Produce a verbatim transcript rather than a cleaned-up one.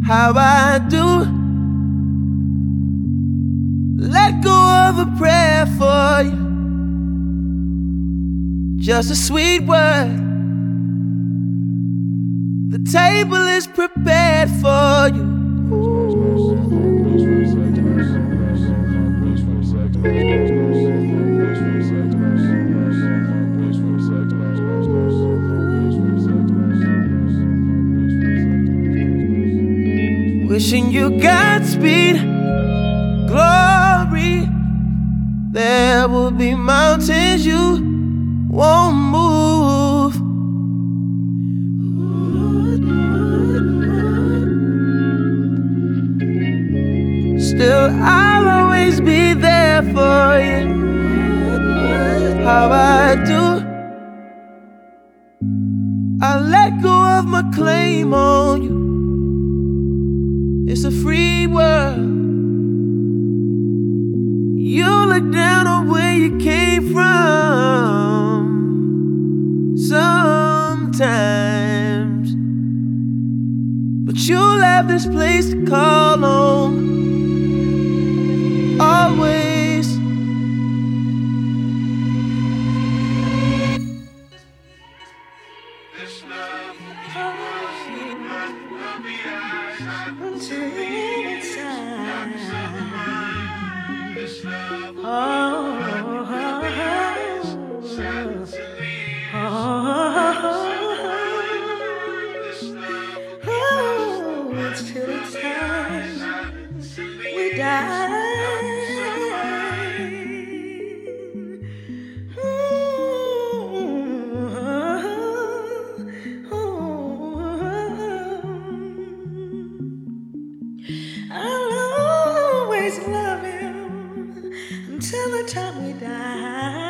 how I do. Let go of a prayer for you, just a sweet word. The table is prepared for you. Wishing you Godspeed, glory. There will be mountains you won't move. Still, I'll always be there for you, how I do. I let go of my claim on you. It's a free world. You look down on where you came from sometimes, but you'll have this place to call home always. This love until it's time. This love, oh, oh, oh, oh, until it's time we die. I'll always love you until the time we die.